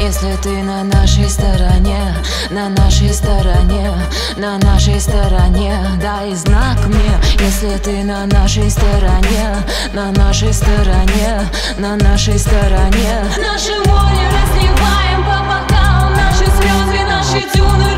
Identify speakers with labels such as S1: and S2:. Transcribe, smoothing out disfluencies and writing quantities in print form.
S1: Если ты на нашей стороне, на нашей стороне, на нашей стороне, дай знак мне. Если ты на нашей стороне, на нашей стороне, на нашей стороне.
S2: Наше море разливаем по бокалам, наши слезы, наши дюны